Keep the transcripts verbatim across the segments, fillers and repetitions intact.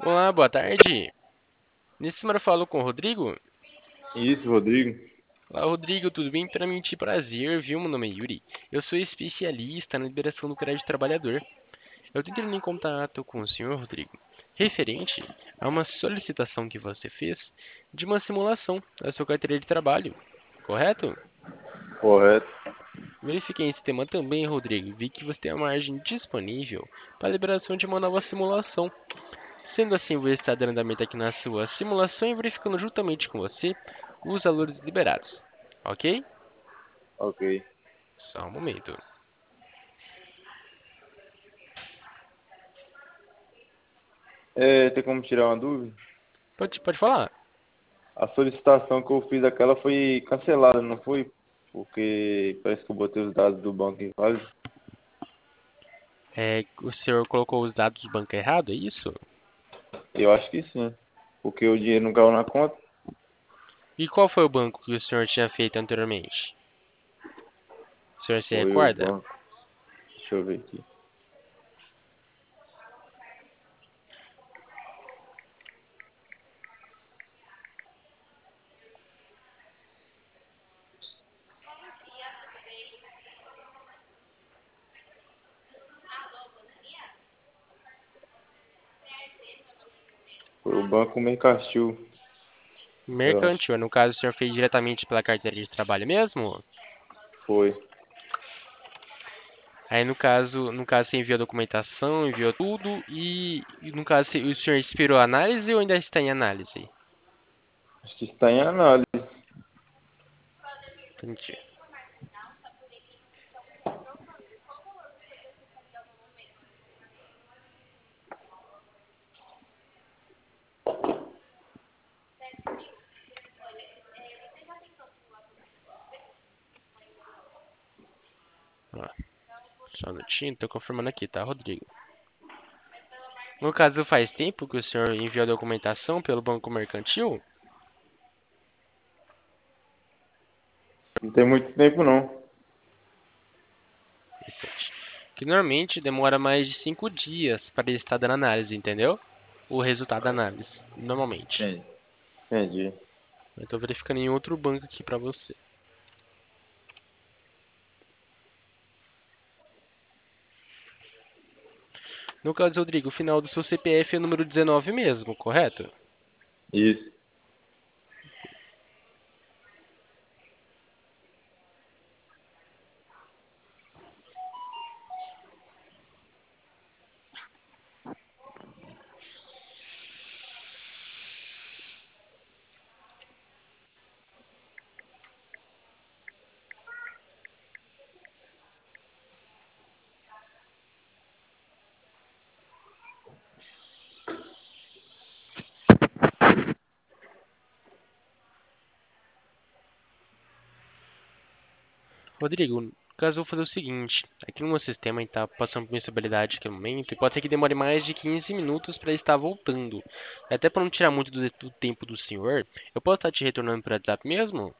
Olá, boa tarde. Nesse número eu falo com o Rodrigo. Isso, Rodrigo. Olá, Rodrigo, tudo bem? Primeiramente, prazer, viu? Meu nome é Yuri. Eu sou especialista na liberação do crédito trabalhador. Eu estou entrando em contato com o senhor, Rodrigo, referente a uma solicitação que você fez de uma simulação da sua carteira de trabalho, correto? Correto. Verifiquei esse tema também, Rodrigo, e vi que você tem a margem disponível para a liberação de uma nova simulação. Sendo assim, vou estar dando andamento aqui na sua simulação e verificando juntamente com você os valores liberados. Ok? Ok. Só um momento. É, tem como tirar uma dúvida? Pode, pode falar. A solicitação que eu fiz aquela foi cancelada, não foi? Porque parece que eu botei os dados do banco inválido. É, o senhor colocou os dados do banco errado, é isso? Eu acho que sim. Porque o dinheiro não caiu na conta. E qual foi o banco que o senhor tinha feito anteriormente? O senhor se Foi o recorda? banco. Deixa eu ver aqui. Foi o Banco Mercantil, eu acho. Mercantil. No caso, o senhor fez diretamente pela carteira de trabalho mesmo? Foi. Aí, no caso, no caso, você enviou a documentação, enviou tudo e, e no caso, o senhor expirou a análise ou ainda está em análise? Acho que está em análise. Entendi. Ó, só um minutinho, tô confirmando aqui, tá, Rodrigo? No caso, faz tempo que o senhor enviou a documentação pelo Banco Mercantil? Não tem muito tempo não. Interessante. Que normalmente demora mais de cinco dias para ele estar dando análise, entendeu? O resultado da análise, normalmente. Entendi. Entendi. Eu tô verificando em outro banco aqui para você. No caso, Rodrigo, o final do seu C P F é o número dezenove mesmo, correto? Isso. Rodrigo, no caso, eu vou fazer o seguinte. Aqui no meu sistema a gente tá passando por uma instabilidade aqui no momento e pode ser que demore mais de quinze minutos para estar voltando. Até para não tirar muito do, do tempo do senhor, eu posso estar te retornando para o WhatsApp mesmo?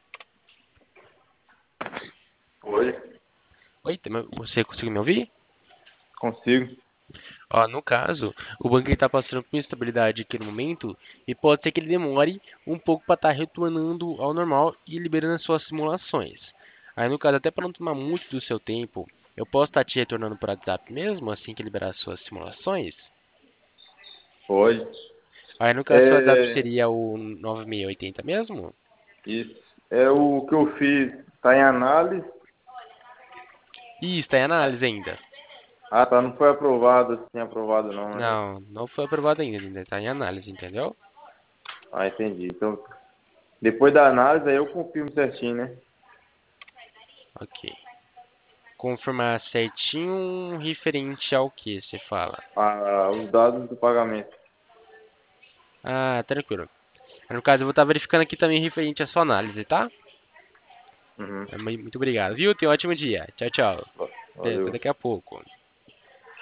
Oi. Oi, tá me- você conseguiu me ouvir? Consigo. Ó, no caso, o banco está passando por instabilidade aqui no momento e pode ser que ele demore um pouco para estar retornando ao normal e liberando as suas simulações. Aí, no caso, até para não tomar muito do seu tempo, eu posso estar te retornando por WhatsApp mesmo, assim que liberar as suas simulações? Pode. Aí, no caso, seu WhatsApp É, seria o nove seis oito zero mesmo? isso. É o que eu fiz. Está em análise. Ih, está em análise ainda. Ah, tá. Não foi aprovado, assim, aprovado não, né? Não, não foi aprovado ainda, ainda está em análise, entendeu? Ah, entendi. Então, depois da análise, aí eu confirmo certinho, né? Ok. Confirmar certinho referente ao que você fala. Ah, os dados do pagamento. Ah, tranquilo. No caso, eu vou estar verificando aqui também referente à sua análise, tá? Uhum. É, mui- Muito obrigado, viu? Tenha um ótimo dia. Tchau, tchau. Até até Valeu. daqui a pouco.